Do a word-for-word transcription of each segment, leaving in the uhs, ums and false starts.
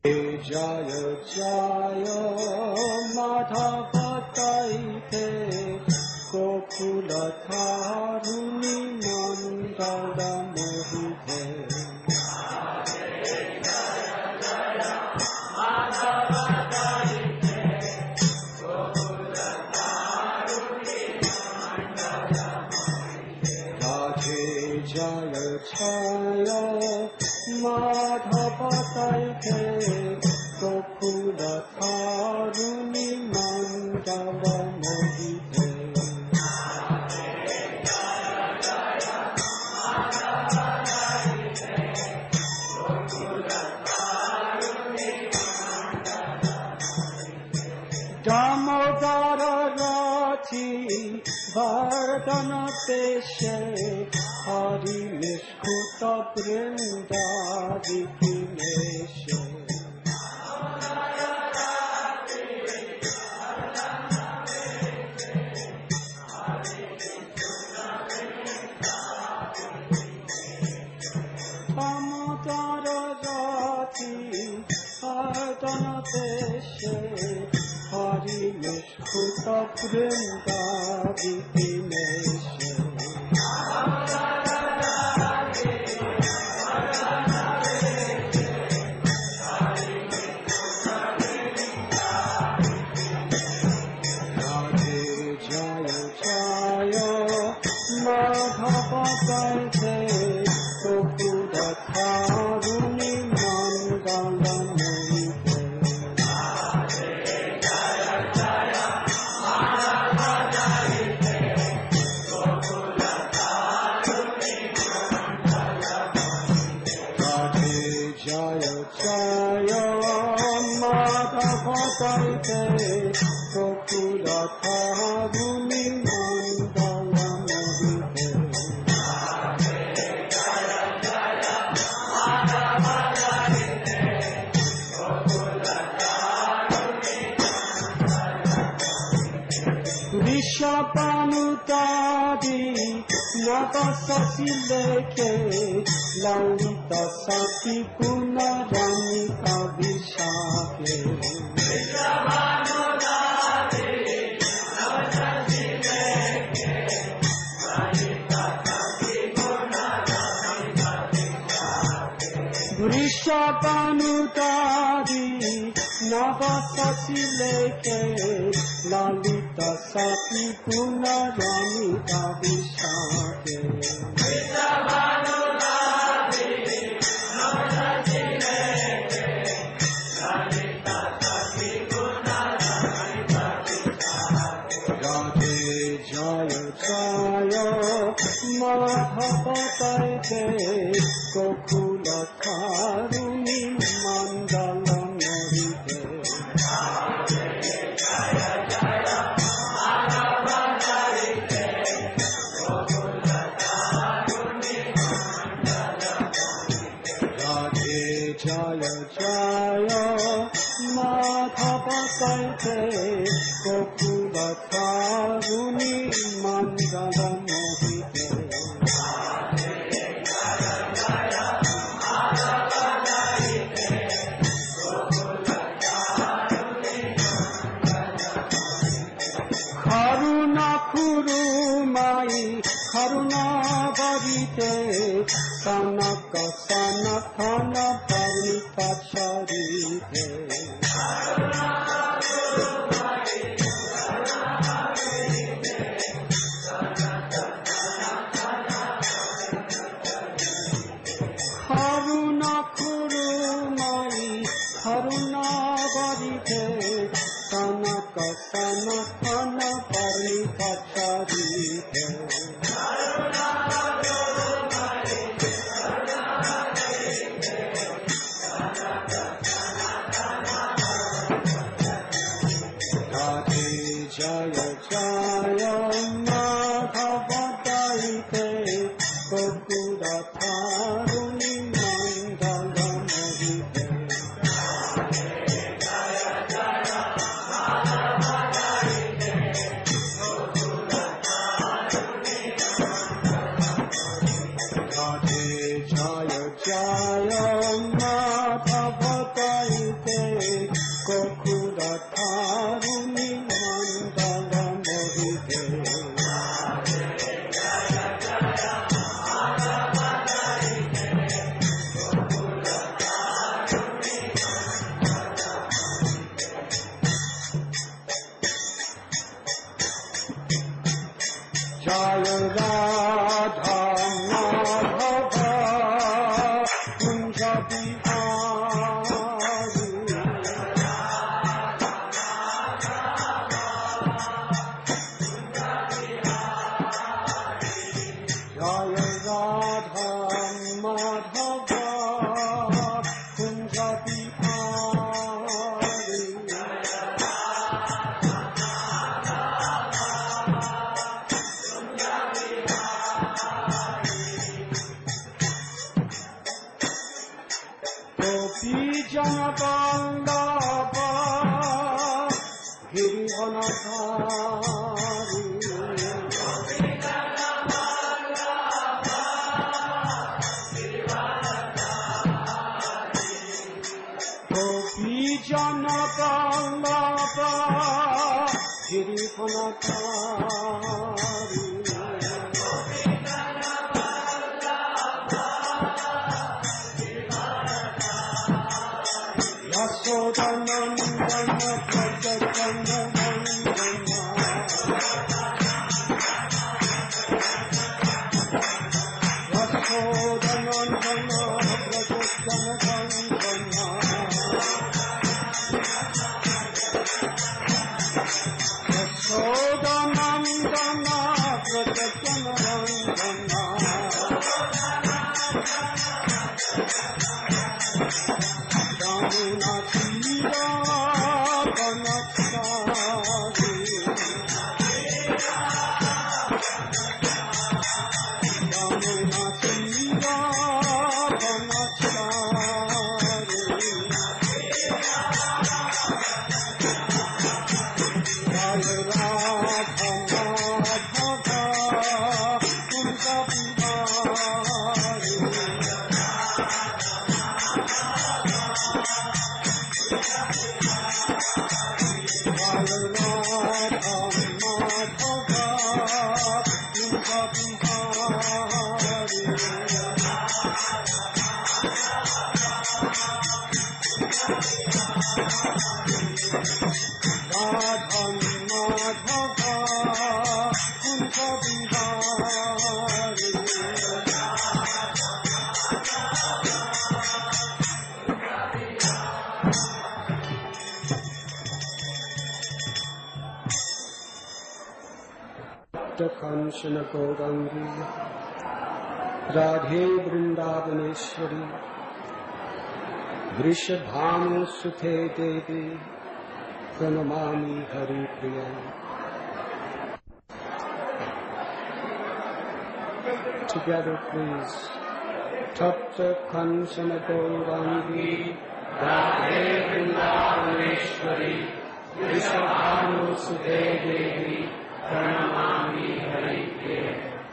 जय जय माधव दैते गोकुल धारुणी मंगल मोहिते जय जय माधव दैते गोकुल धारुणी मंगल मोहिते दामोदर राची वर्धन पेशे हरि निष्कुत वृंदाविनेशे दामोदर राची वर्धन पेशे हरि निष्कुत वृंदाविनेशे माधव दैते गोकुल धारुणी मंगल मोहिते जय जय माधव दैते गोकुल धारुणी मंगल मोहिते ऋषभानुतादि नव शशि लेखे ललित सती गुण रमिता विशाखे ऋषभानुतादि नव शशि लेखे ललित सती गुण रमिता विशाखे जय जय माधव दैते गोकुल धारुणी मंगल मोहिते जय जय माधव दैते गोकुल धारुणी मंगल मोहिते करुणा खुरुमाई करुणा बरिते सनक सनथन परिता चरिते करुणा खुरुमाई करुणा बरिते सनक सनथन परिता चरिते जय जय माधव दैते गोकुल धारुणी मंगल मोहिते जय जय माधव दैते Janapallava Girivanathari Gopi Janapallava Girivanathari Yashodanandana Prajajanandana Yashodanandana Prajajanandana Yashodanandana Prajajanandana Damuna Tira Panachari Damuna Tira Panachari Jai Radha Madhava Kunja Bihari Kanchana Gaurangi Radhe Vrindavaneshwari Vrishabhanu Suthe Devi Pranamami Hari Priya. Together please. Tapta Kanchana Gaurangi Radhe Vrindavaneshwari Vrishabhanu Suthe Devi Pranamami Hari Priya.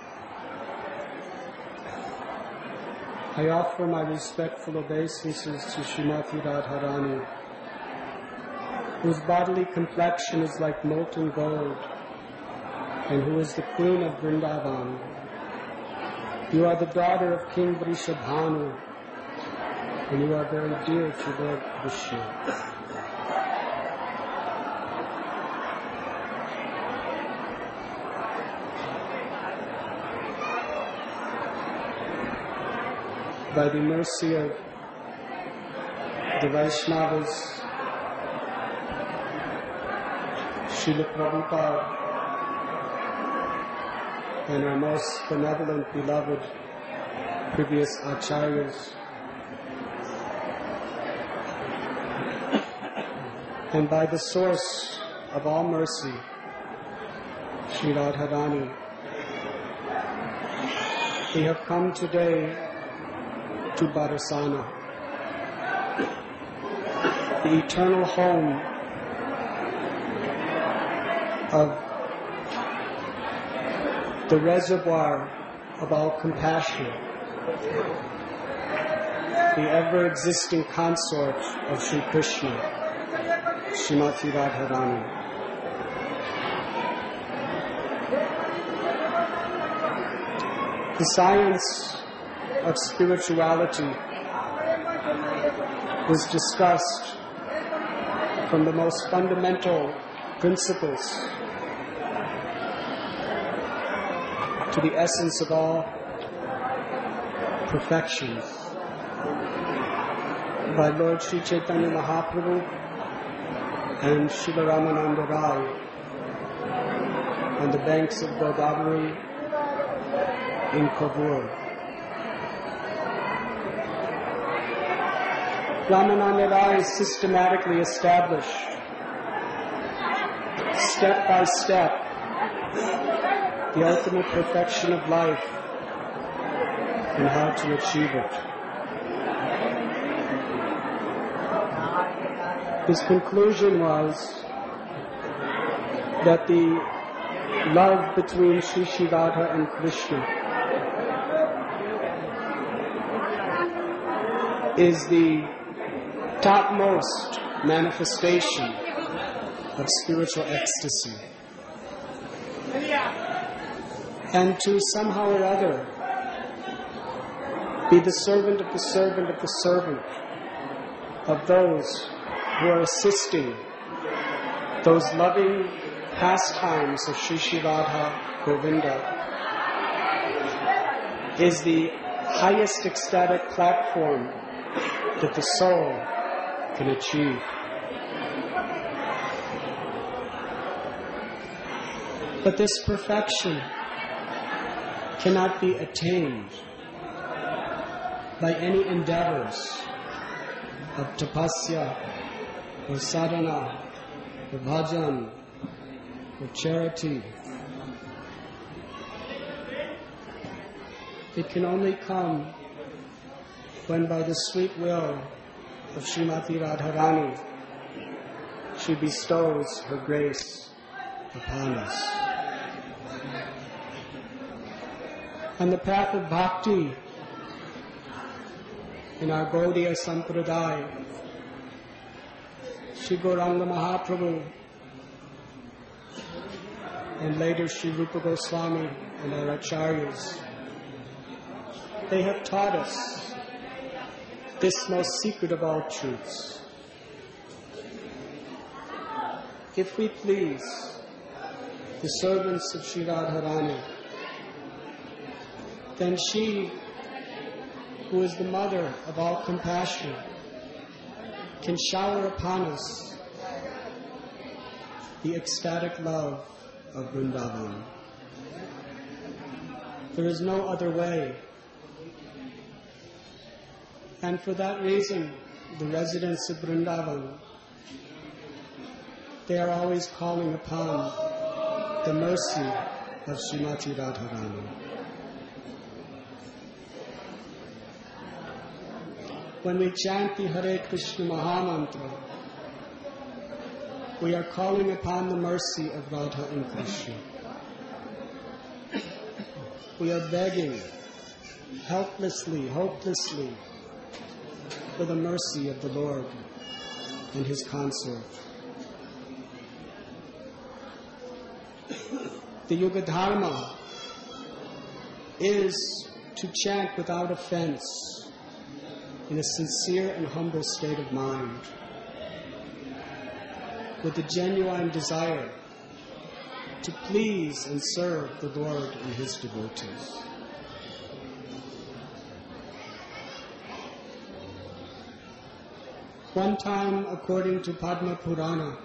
I offer my respectful obeisances to Srimati Radharani, whose bodily complexion is like molten gold, and who is the queen of Vrindavan. You are the daughter of King Vrishabhanu, and you are very dear to Lord Vishnu. By the mercy of the Vaishnavas, Srila Prabhupada, and our most benevolent, beloved previous acharyas, and by the source of all mercy, Sri Radharani, we have come today to Barasana, the eternal home of the reservoir of all compassion, the ever-existing consort of Sri Krishna, Srimati Radharani. The science of spirituality was discussed from the most fundamental principles to the essence of all perfections by Lord Sri Chaitanya Mahaprabhu and Srila Ramananda Rai on the banks of Godavari in Kovur. Ramananda Rai systematically established, step by step, the ultimate perfection of life and how to achieve it. His conclusion was that the love between Sri Sri Radha and Krishna is the topmost manifestation of spiritual ecstasy. And to somehow or other be the servant of the servant of the servant of those who are assisting those loving pastimes of Sri Sri Radha Govinda is the highest ecstatic platform that the soul can achieve. But this perfection cannot be attained by any endeavors of tapasya, or sadhana, or bhajan, or charity. It can only come when by the sweet will of Srimati Radharani, she bestows her grace upon us. On the path of bhakti, in our Gaudiya Sampradaya, Sri Gauranga Mahaprabhu and later Sri Rupa Goswami and our Acharyas, they have taught us this most secret of all truths. If we please the servants of Sri Radharani, then she, who is the mother of all compassion, can shower upon us the ecstatic love of Vrindavan. There is no other way. And for that reason, the residents of Vrindavan, they are always calling upon the mercy of Srimati Radharani. When we chant the Hare Krishna Mahamantra, we are calling upon the mercy of Radha and Krishna. We are begging, helplessly, hopelessly, for the mercy of the Lord and His consort. The Yuga Dharma is to chant without offense, in a sincere and humble state of mind, with a genuine desire to please and serve the Lord and His devotees. One time, according to Padma Purana,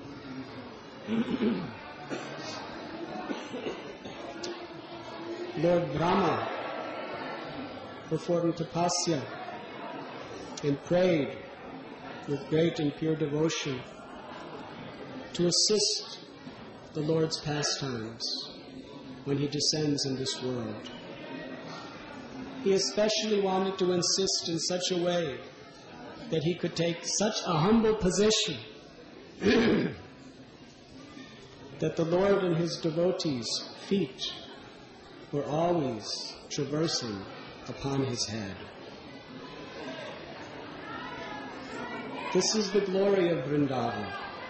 Lord Brahma performed tapasya and prayed with great and pure devotion to assist the Lord's pastimes when He descends in this world. He especially wanted to insist in such a way that He could take such a humble position that the Lord and His devotees' feet were always traversing upon His head. This is the glory of Vrindavan.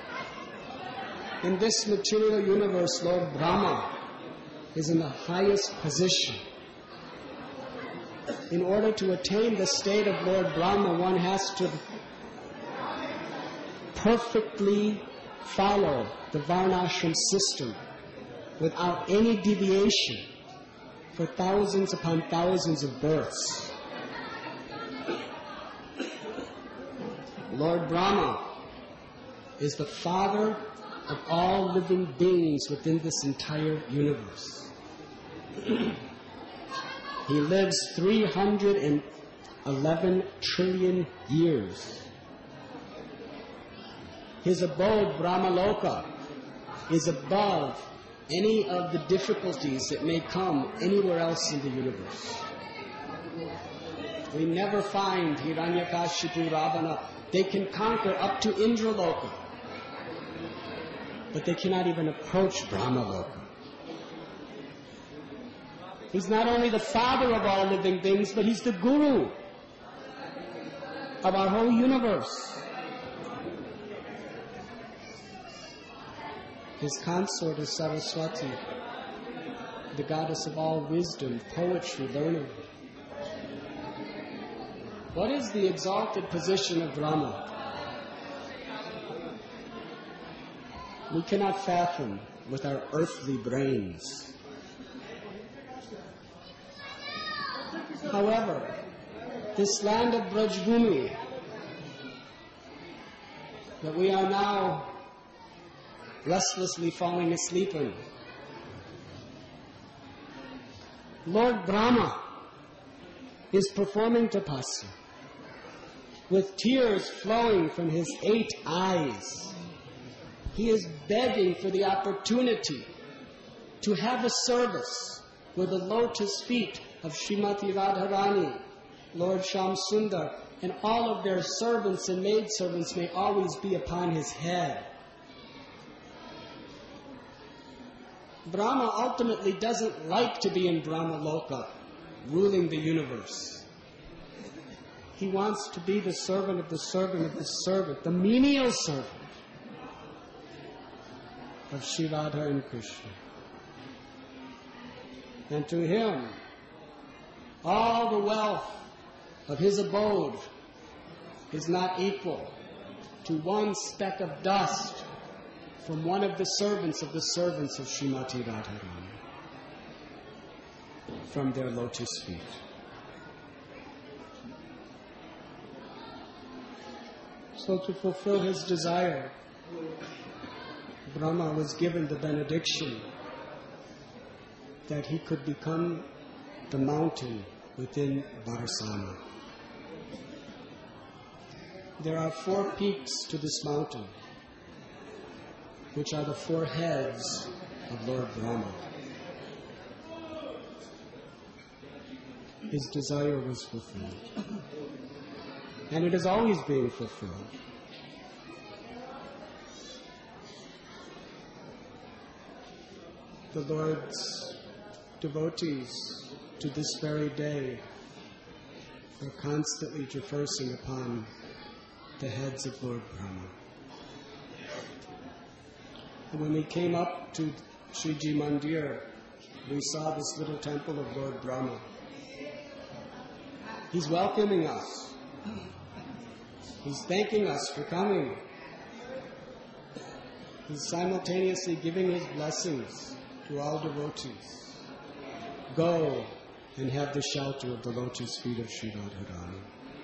In this material universe, Lord Brahma is in the highest position. In order to attain the state of Lord Brahma, one has to perfectly follow the Varnashram system without any deviation for thousands upon thousands of births. Lord Brahma is the father of all living beings within this entire universe. He lives three hundred eleven trillion years. His abode, Brahmaloka, is above any of the difficulties that may come anywhere else in the universe. We never find Hiranyakashipu, Ravana, They can conquer up to Indraloka, but they cannot even approach Brahmaloka. He's not only the father of all living things, but he's the guru of our whole universe. His consort is Saraswati, the goddess of all wisdom, poetry, learning. What is the exalted position of Brahma? We cannot fathom with our earthly brains. However, this land of Brajbhumi that we are now restlessly falling asleep in, Lord Brahma is performing tapasya with tears flowing from his eight eyes. He is begging for the opportunity to have a service where the lotus feet of Srimati Radharani, Lord Shamsundar, and all of their servants and maidservants may always be upon his head. Brahma ultimately doesn't like to be in Brahmaloka, ruling the universe. He wants to be the servant of the servant of the servant, the menial servant of Shri Radha and Krishna. And to him, all the wealth of his abode is not equal to one speck of dust from one of the servants of the servants of Srimati Radharani, from their lotus feet. So to fulfill his desire, Brahma was given the benediction that he could become the mountain within Varsana. There are four peaks to this mountain, which are the four heads of Lord Brahma. His desire was fulfilled. And it is always being fulfilled. The Lord's devotees to this very day are constantly traversing upon the heads of Lord Brahma. And when we came up to Sriji Mandir, we saw this little temple of Lord Brahma. He's welcoming us. He's thanking us for coming. He's simultaneously giving his blessings to all devotees. Go and have the shelter of the lotus feet of Sri Radharani.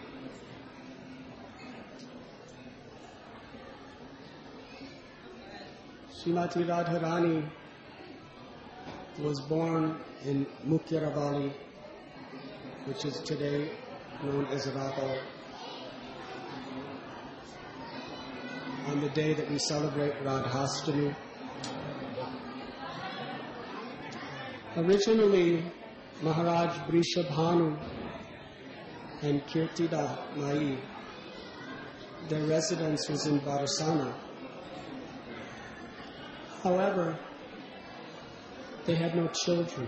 Srimati Radharani was born in Mukhiyaravali, which is today known as Ragal, on the day that we celebrate Radhastami. Originally, Maharaj Vrishabhanu and Kirtida Mai, their residence was in Varsana. However, they had no children.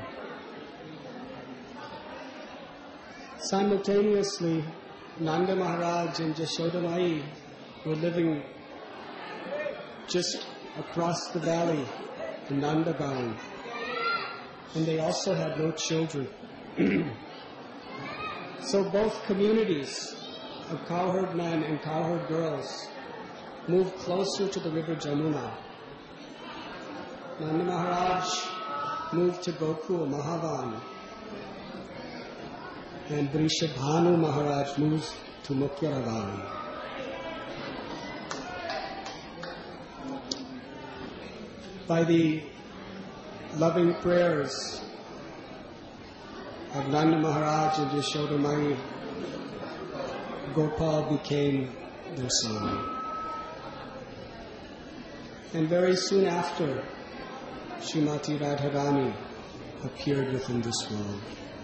Simultaneously, Nanda Maharaj and Jashoda Mai were living just across the valley in Nandagaon, and they also had no children. So both communities of cowherd men and cowherd girls moved closer to the river Jamuna. Nanda Maharaj moved to Gokul, Mahavan, and Vrishabhanu Maharaj moved to Mukhiyaravali. By the loving prayers of Nanda Maharaj and Yashoda Mai, Gopal became their son. And very soon after, Srimati Radharani appeared within this world.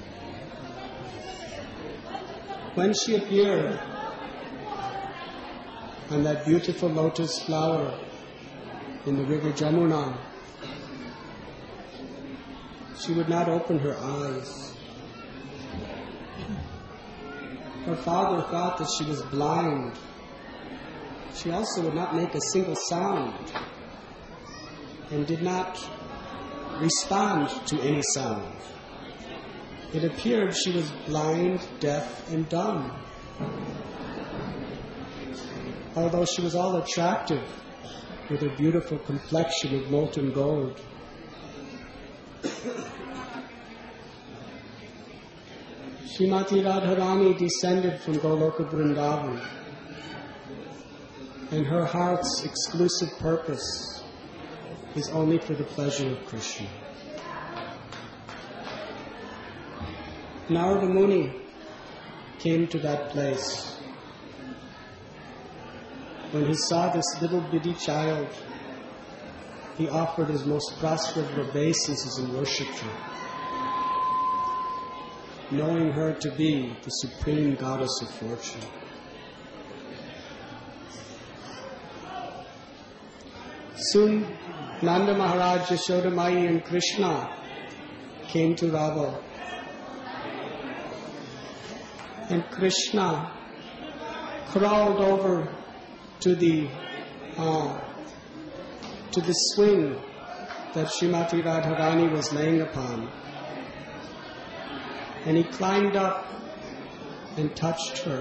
When she appeared, on that beautiful lotus flower in the river Jamuna, she would not open her eyes. Her father thought that she was blind. She also would not make a single sound and did not respond to any sound. It appeared she was blind, deaf, and dumb. Although she was all attractive with her beautiful complexion of molten gold. Srimati Radharani descended from Goloka Vrindavan, and her heart's exclusive purpose is only for the pleasure of Krishna. Narada Muni came to that place. When he saw this little bitty child, he offered his most prostrate obeisances and worshipped her, knowing her to be the supreme goddess of fortune. Soon, Nanda Maharaj, Yashoda Mai, and Krishna came to Rava. And Krishna crawled over to the uh, to the swing that Srimati Radharani was laying upon. And he climbed up and touched her.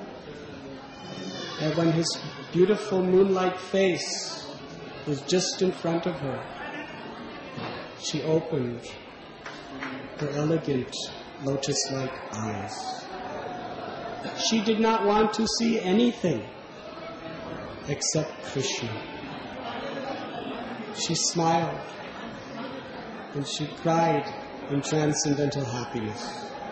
And when his beautiful moonlight face was just in front of her, she opened her elegant lotus-like eyes. She did not want to see anything except Krishna. She smiled and she cried in transcendental happiness.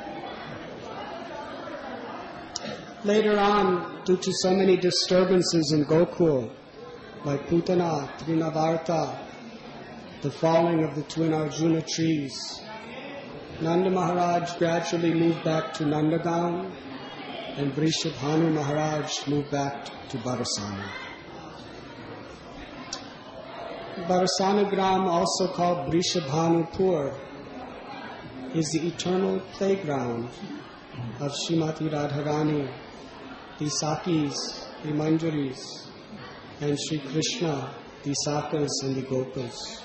Later on, due to so many disturbances in Gokul, like Putana, Trinavarta, the falling of the twin Arjuna trees, Nanda Maharaj gradually moved back to Nandagaon, and Vrishabhanu Maharaj moved back to Barasana. Barasana Gram, also called Vrishabhanupur, is the eternal playground of Srimati Radharani, the Sakis, the Manjaris, and Sri Krishna, the Sakas and the Gopas.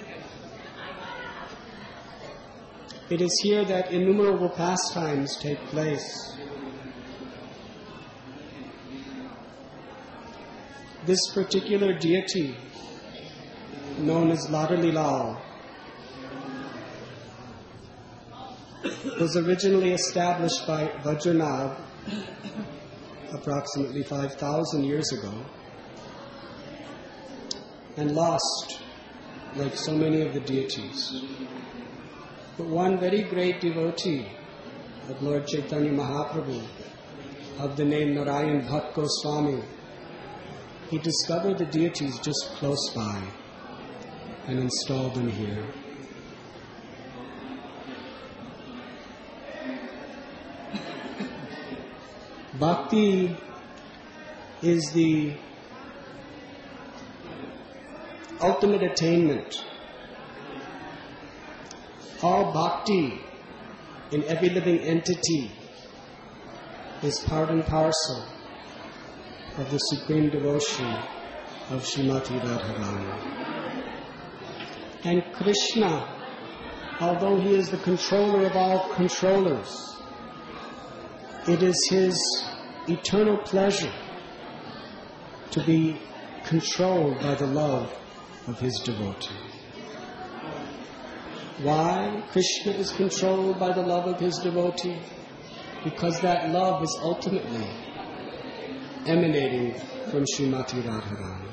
It is here that innumerable pastimes take place. This particular deity, known as Ladli Lal, was originally established by Vajranabh approximately five thousand years ago and lost, like so many of the deities. But one very great devotee of Lord Chaitanya Mahaprabhu, of the name Narayan Bhatt Goswami, he discovered the deities just close by and installed them here. Bhakti is the ultimate attainment. All bhakti in every living entity is part and parcel of the supreme devotion of Srimati Radharani. And Krishna, although he is the controller of all controllers, it is his eternal pleasure to be controlled by the love of his devotee. Why Krishna is controlled by the love of his devotee? Because that love is ultimately emanating from Srimati Radharani.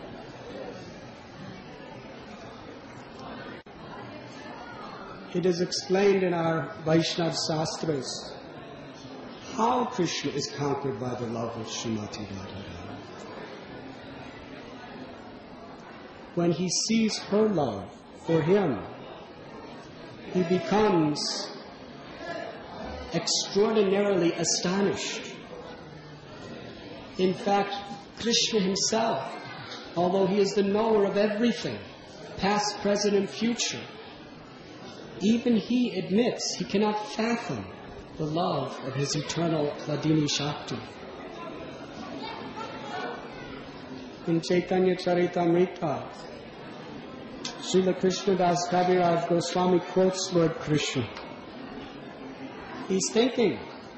It is explained in our Vaishnava Sastras how Krishna is conquered by the love of Srimati Radharani. When he sees her love for him, he becomes extraordinarily astonished. In fact, Krishna himself, although he is the knower of everything, past, present, and future, even he admits he cannot fathom the love of his eternal Hladini Shakti. In Chaitanya Charitamrita, Srila Krishnadas Kaviraj Goswami quotes Lord Krishna. He's thinking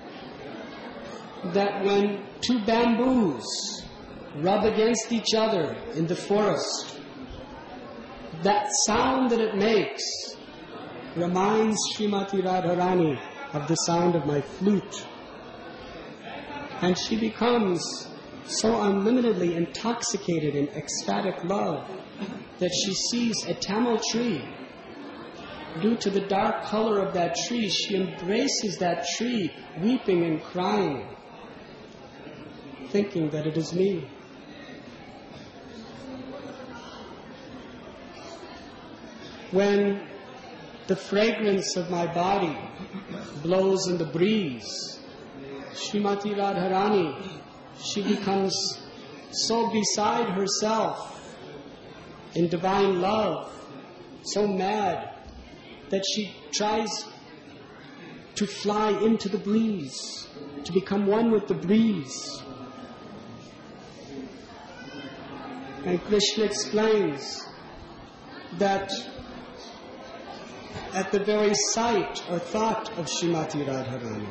that when two bamboos rub against each other in the forest, that sound that it makes reminds Srimati Radharani of the sound of my flute. And she becomes so unlimitedly intoxicated in ecstatic love that she sees a Tamil tree. Due to the dark color of that tree, she embraces that tree, weeping and crying, thinking that it is me. When the fragrance of my body blows in the breeze, Srimati Radharani, she becomes so beside herself in divine love, so mad, that she tries to fly into the breeze, to become one with the breeze. And Krishna explains that at the very sight or thought of Srimati Radharani,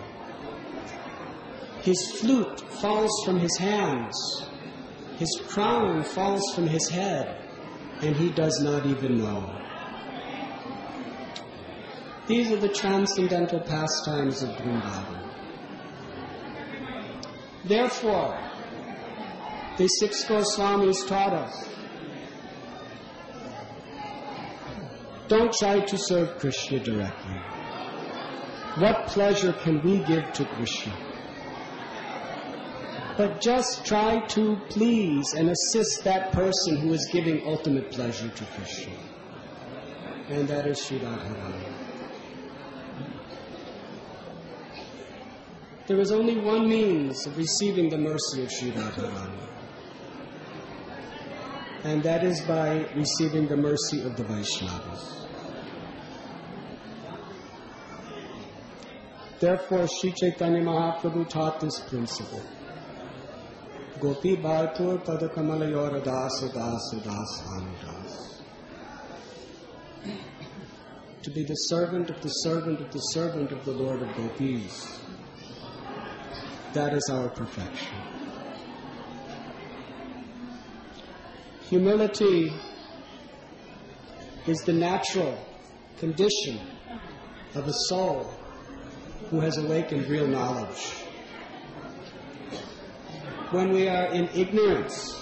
his flute falls from his hands, his crown falls from his head, and he does not even know. These are the transcendental pastimes of Vrindavan. Therefore, the six Goswamis taught us, don't try to serve Krishna directly. What pleasure can we give to Krishna? But just try to please and assist that person who is giving ultimate pleasure to Krishna. And that is Sri Radharani. There is only one means of receiving the mercy of Sri Radharani. And that is by receiving the mercy of the Vaishnavas. Therefore, Sri Chaitanya Mahaprabhu taught this principle. Gopi Bhartur Padakamalayora Dasa Dasa Das. To be the servant of the servant of the servant of the Lord of Gopis. That is our perfection. Humility is the natural condition of a soul who has awakened real knowledge. When we are in ignorance,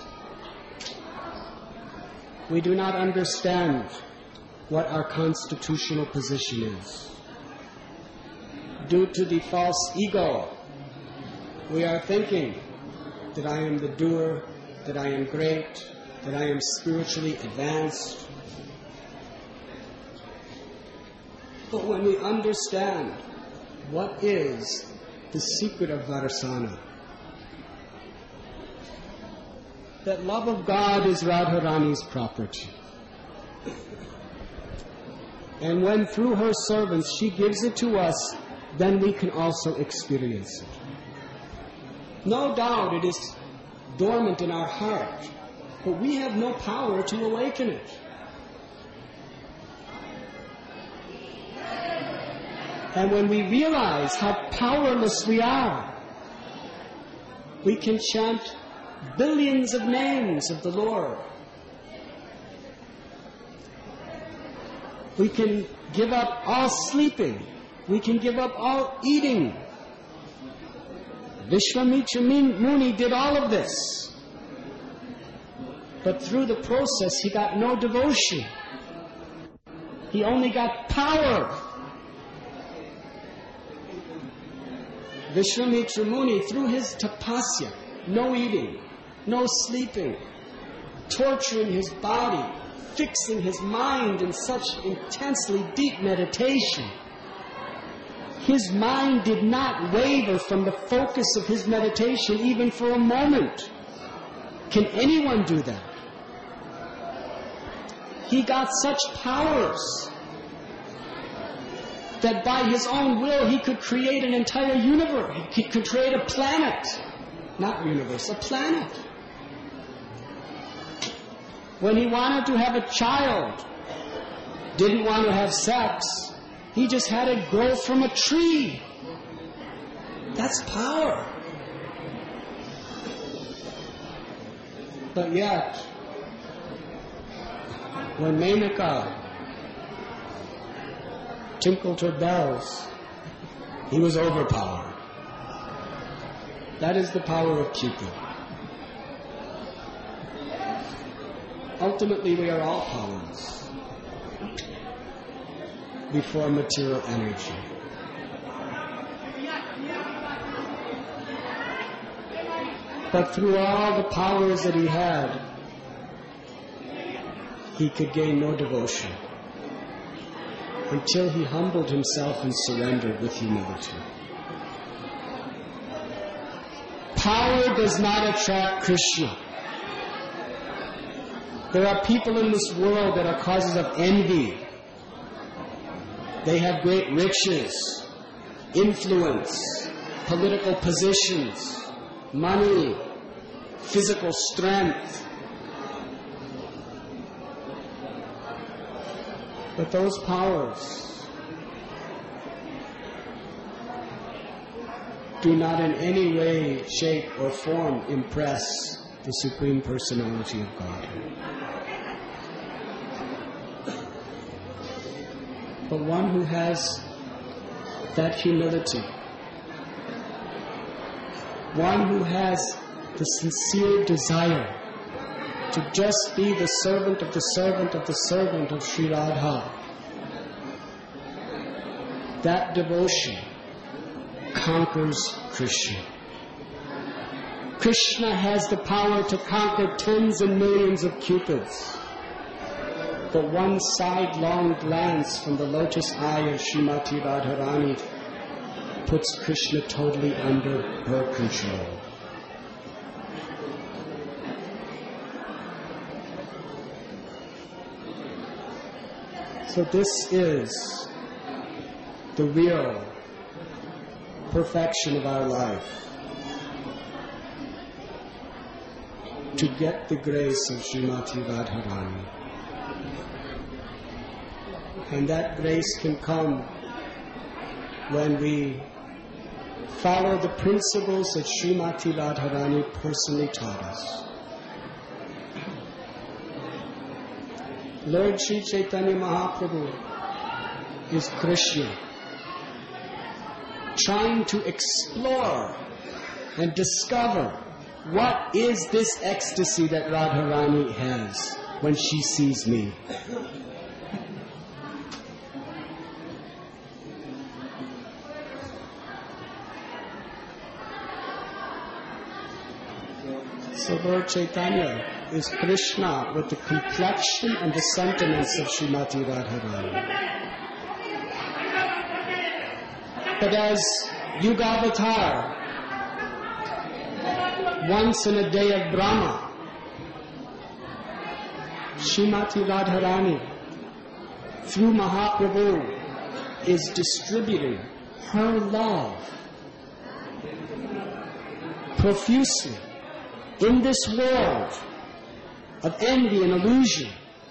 we do not understand what our constitutional position is. Due to the false ego, we are thinking that I am the doer, that I am great, that I am spiritually advanced. But when we understand what is the secret of Varsana, that love of God is Radharani's property. And when through her servants she gives it to us, then we can also experience it. No doubt it is dormant in our heart, but we have no power to awaken it. And when we realize how powerless we are, we can chant billions of names of the Lord. We can give up all sleeping. We can give up all eating. Vishwamitra Muni did all of this. But through the process, he got no devotion. He only got power. Vishwamitra Muni, through his tapasya, no eating, no sleeping, torturing his body, fixing his mind in such intensely deep meditation, his mind did not waver from the focus of his meditation even for a moment. Can anyone do that? He got such powers that by his own will he could create an entire universe. He could create a planet. Not universe, a planet. When he wanted to have a child, didn't want to have sex, he just had it grow from a tree. That's power. But yet, when Menaka tinkled her bells, he was overpowered. That is the power of Cupid. Ultimately, we are all powerless before material energy. But through all the powers that he had, he could gain no devotion until he humbled himself and surrendered with humility. Power does not attract Krishna. There are people in this world that are causes of envy. They have great riches, influence, political positions, money, physical strength. But those powers do not in any way, shape, or form impress the Supreme Personality of Godhead. But one who has that humility, one who has the sincere desire to just be the servant of the servant of the servant of Sri Radha, that devotion conquers Krishna. Krishna has the power to conquer tens and millions of cupids. But one sidelong glance from the lotus eye of Srimati Radharani puts Krishna totally under her control. So this is the real perfection of our life. To get the grace of Srimati Radharani. And that grace can come when we follow the principles that Srimati Radharani personally taught us. Lord Sri Chaitanya Mahaprabhu is Krishna, trying to explore and discover what is this ecstasy that Radharani has when she sees me. So Lord Chaitanya is Krishna with the complexion and the sentiments of Srimati Radharani. But as Yugavatar, once in a day of Brahma, Srimati Radharani, through Mahaprabhu, is distributing her love profusely in this world of envy and illusion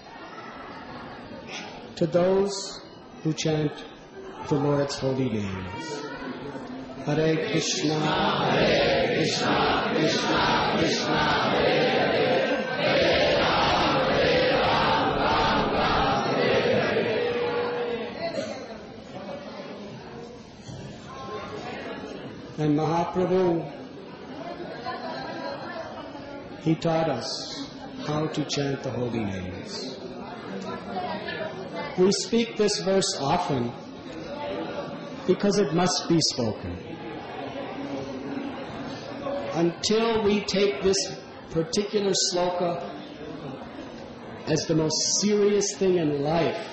to those who chant the Lord's holy names. Hare Krishna, Hare Krishna, Krishna Krishna, Hare Hare, Hare Ram, Hare Ram, Ram Ram, Hare Hare. And Mahaprabhu, he taught us how to chant the holy names. We speak this verse often because it must be spoken. Until we take this particular sloka as the most serious thing in life,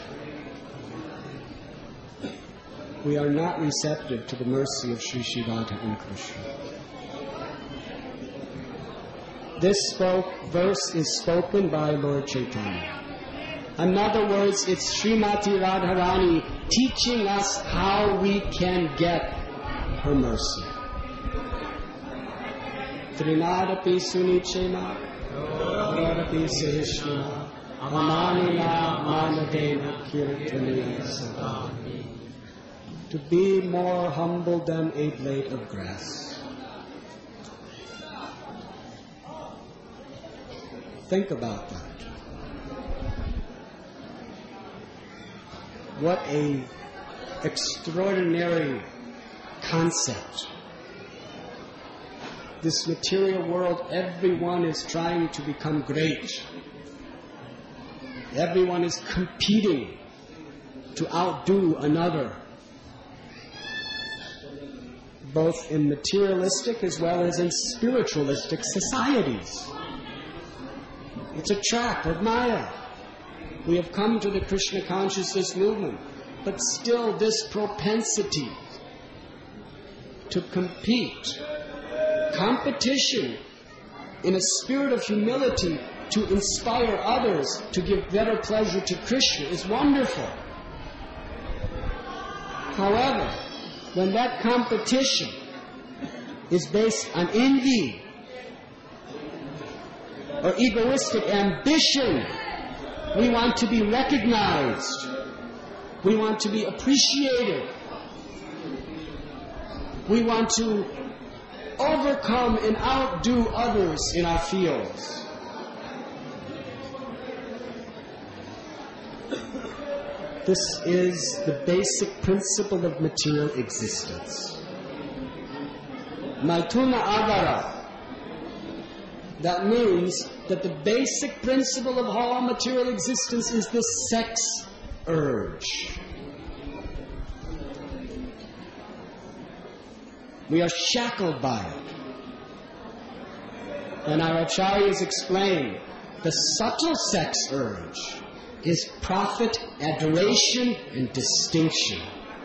we are not receptive to the mercy of Sri Shri Radha and Krishna. This spoke, verse is spoken by Lord Chaitanya. In other words, it's Srimati Radharani teaching us how we can get her mercy. Trinadapi sunichena, Trinadapi sahishna, Amanina manadena kirtane sadani. To be more humble than a blade of grass. Think about that. What a extraordinary concept. This material world, everyone is trying to become great. Everyone is competing to outdo another, both in materialistic as well as in spiritualistic societies. It's a trap of Maya. We have come to the Krishna consciousness movement, but still this propensity to compete, competition in a spirit of humility to inspire others to give better pleasure to Krishna is wonderful. However, when that competition is based on envy or egoistic ambition, we want to be recognized. We want to be appreciated. We want to overcome and outdo others in our fields. This is the basic principle of material existence. Maituna agara. That means that the basic principle of all material existence is the sex urge. We are shackled by it. And our acharyas explain the subtle sex urge is profit, adoration, and distinction.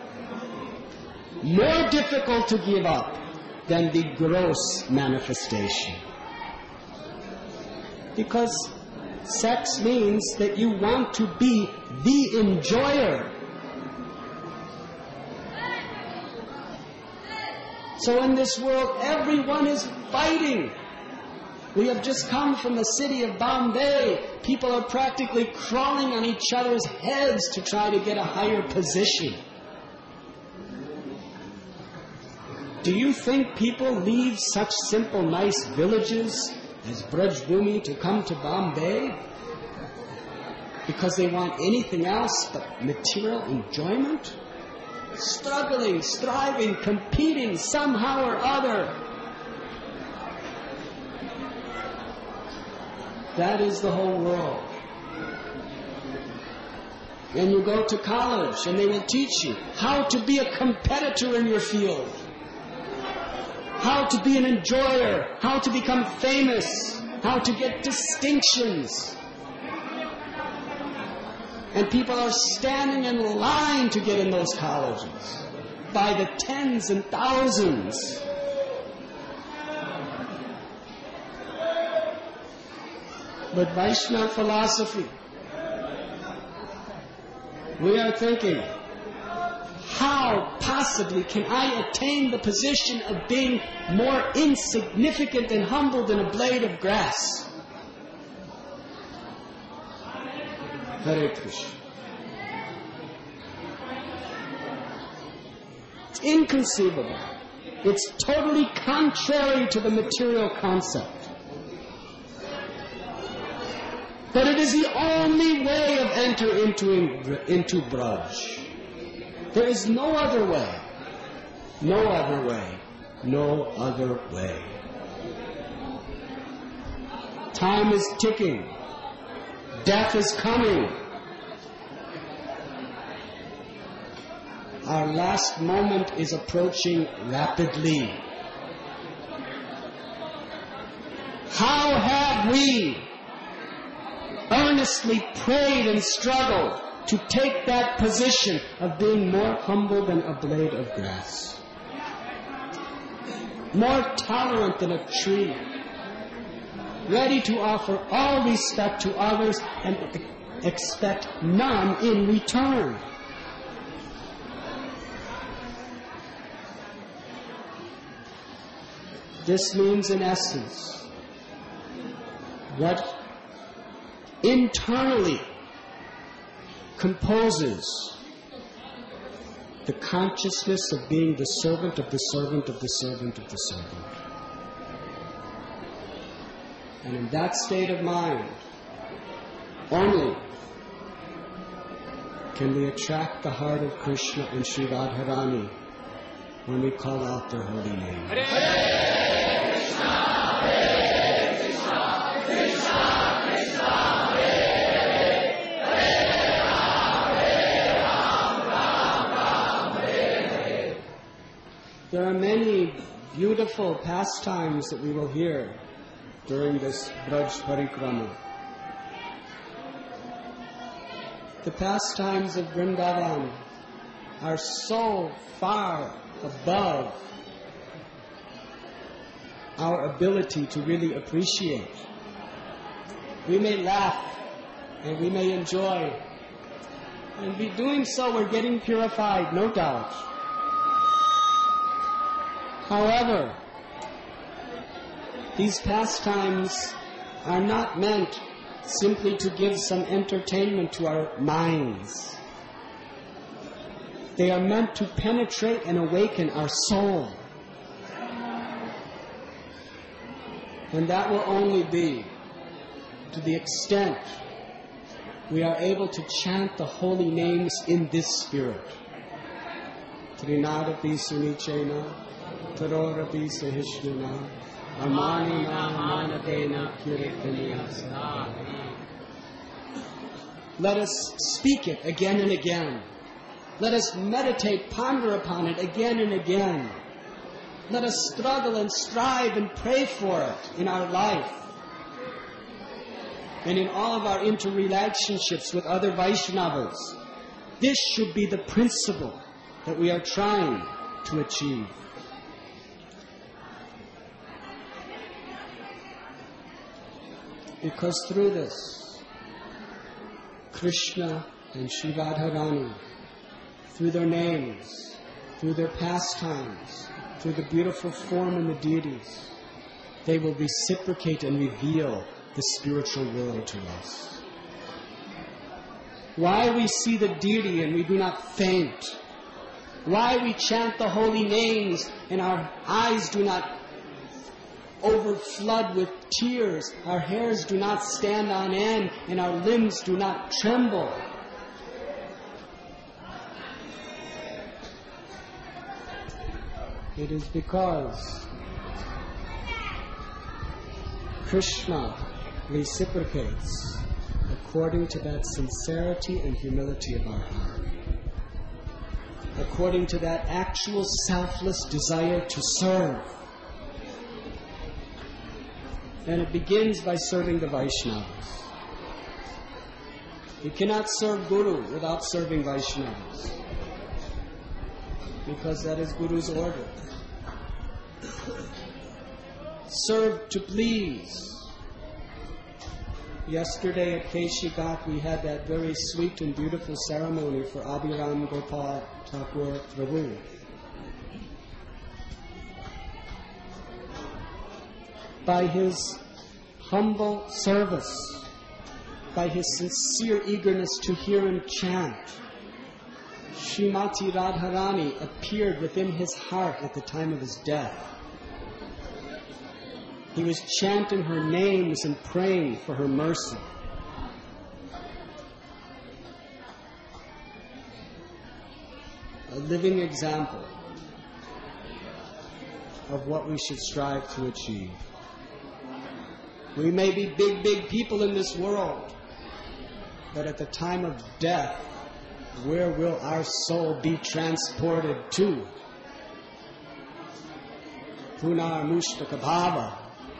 More difficult to give up than the gross manifestation. Because sex means that you want to be the enjoyer. So in this world, everyone is fighting. We have just come from the city of Bombay. People are practically crawling on each other's heads to try to get a higher position. Do you think people leave such simple, nice villages as Brajbhumi to come to Bombay because they want anything else but material enjoyment? Struggling, striving, competing somehow or other. That is the whole world. And you go to college and they will teach you how to be a competitor in your field. How to be an enjoyer, how to become famous, how to get distinctions. And people are standing in line to get in those colleges by the tens and thousands. But Vaishnava philosophy, we are thinking, how possibly can I attain the position of being more insignificant and humble than a blade of grass? Hare Krishna. It's inconceivable. It's totally contrary to the material concept. But it is the only way of entering into, into Braj. There is no other way. No other way. No other way. Time is ticking. Death is coming. Our last moment is approaching rapidly. How have we earnestly prayed and struggled to take that position of being more humble than a blade of grass, more tolerant than a tree, ready to offer all respect to others and expect none in return. This means, in essence, what internally composes the consciousness of being the servant of the servant of the servant of the servant. And in that state of mind, only can we attract the heart of Krishna and Sri Radharani when we call out their holy name. Hare Krishna, Hare Krishna, Krishna Krishna, Hare Hare, Hare Ram, Ram Ram, Hare Hare. There are many beautiful pastimes that we will hear during this Braj Parikrama. The pastimes of Vrindavan are so far above our ability to really appreciate. We may laugh and we may enjoy, and by doing so we're getting purified, no doubt. However, these pastimes are not meant simply to give some entertainment to our minds. They are meant to penetrate and awaken our soul. And that will only be to the extent we are able to chant the holy names in this spirit. Trinadapi sunichena, tarorapi sahishnuna, amanina manadena kirtaniyasa. Let us speak it again and again. Let us meditate, ponder upon it again and again. Let us struggle and strive and pray for it in our life and in all of our interrelationships with other Vaishnavas. This should be the principle that we are trying to achieve. Because through this, Krishna and Sri Radharani, through their names, through their pastimes, through the beautiful form and the deities, they will reciprocate and reveal the spiritual world to us. Why we see the deity and we do not faint? Why we chant the holy names and our eyes do not overflood with tears, our hairs do not stand on end, and our limbs do not tremble? It is because Krishna reciprocates according to that sincerity and humility of our heart, according to that actual selfless desire to serve. And it begins by serving the Vaishnavas. You cannot serve Guru without serving Vaishnavas, because that is Guru's order. Serve to please. Yesterday at Keshi Ghat we had that very sweet and beautiful ceremony for Abhiram Gopal Thakur Prabhu. By his humble service, by his sincere eagerness to hear and chant, Srimati Radharani appeared within his heart at the time of his death. He was chanting her names and praying for her mercy. A living example of what we should strive to achieve. We may be big, big people in this world, but at the time of death, where will our soul be transported to? Punar Mushtaka Bhava.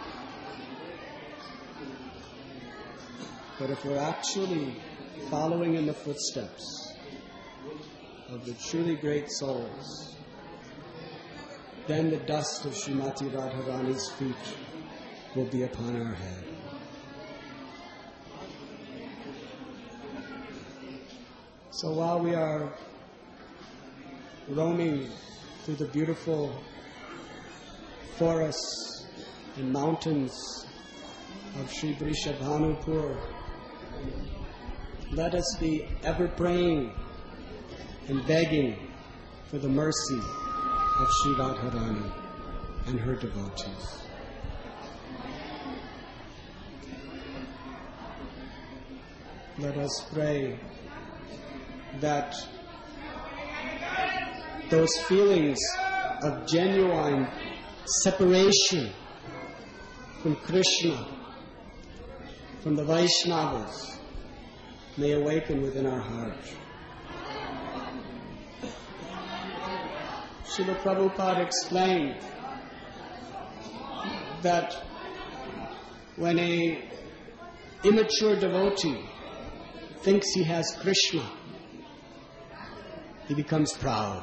But if we're actually following in the footsteps of the truly great souls, then the dust of Srimati Radharani's feet will be upon our head. So while we are roaming through the beautiful forests and mountains of Sri Vrishabhanupur, let us be ever praying and begging for the mercy of Sri Radharani and her devotees. Let us pray that those feelings of genuine separation from Krishna, from the Vaishnavas, may awaken within our hearts. Srila Prabhupada explained that when a immature devotee thinks he has Krishna, he becomes proud.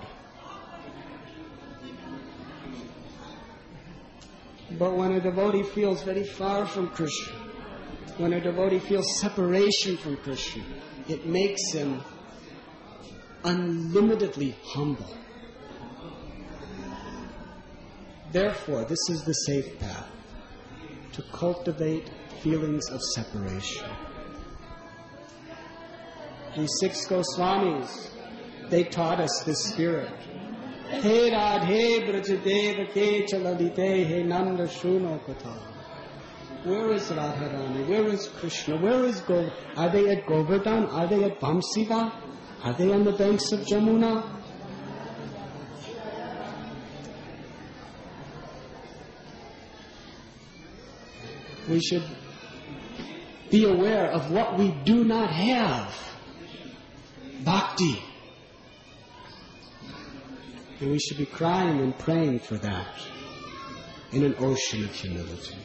But when a devotee feels very far from Krishna, when a devotee feels separation from Krishna, it makes him unlimitedly humble. Therefore, this is the safe path to cultivate feelings of separation. The six Goswamis, they taught us this spirit. He Radhe Brajadeva Ke Chalalite He Nanda Shuno Katha. Where is Radharani? Where is Krishna? Where is Go? Are they at Govardhan? Are they at Vamsiva? Are they on the banks of Jamuna? We should be aware of what we do not have. Bhakti. And we should be crying and praying for that in an ocean of humility.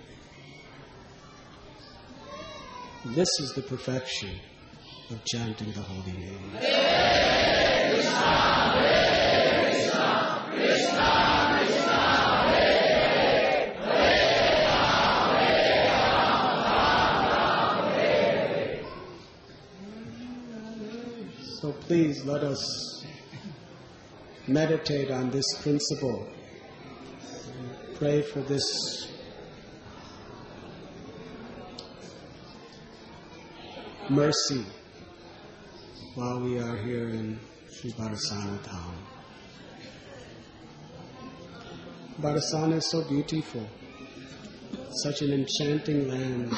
This is the perfection of chanting the holy name. Hare Krishna, Hare Krishna, Krishna Krishna, Hare Hare, Hare Rama, Hare Rama. So please let us meditate on this principle. Pray for this mercy while we are here in Sri Barasana town. Barasana is so beautiful, such an enchanting land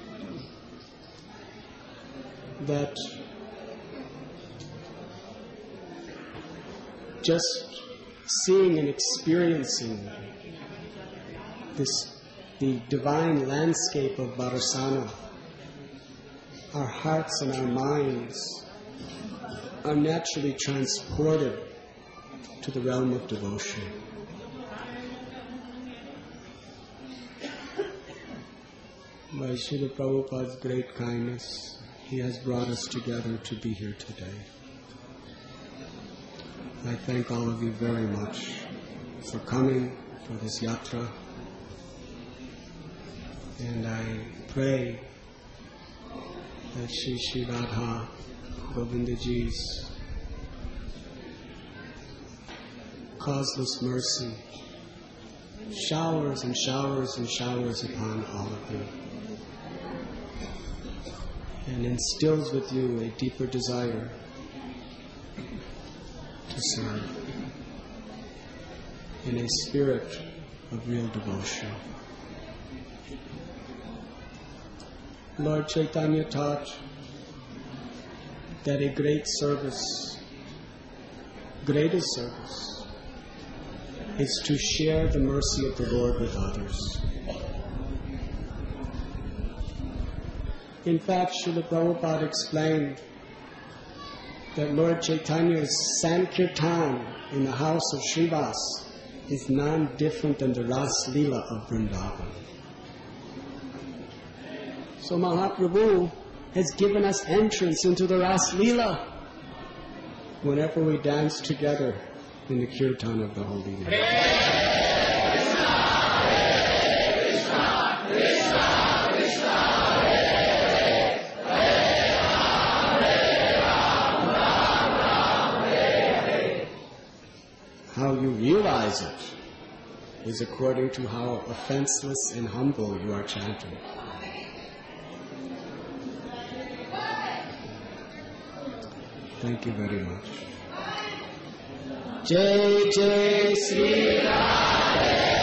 that just seeing and experiencing this, the divine landscape of Barasana, our hearts and our minds are naturally transported to the realm of devotion. By Srila Prabhupada's great kindness, he has brought us together to be here today. I thank all of you very much for coming for this yatra, and I pray that Shri Shri Radha Govindaji's causeless mercy showers and showers and showers upon all of you and instills with you a deeper desire to serve in a spirit of real devotion. Lord Chaitanya taught that a great service, greatest service, is to share the mercy of the Lord with others. In fact, Srila Prabhupada explained that Lord Chaitanya's Sankirtan in the house of Srivas is none different than the Ras Leela of Vrindavan. So Mahaprabhu has given us entrance into the Ras Leela whenever we dance together in the Kirtan of the Holy Name. opposite is according to how offenseless and humble you are chanting. Thank you very much. Jai Jai Sri Radhe.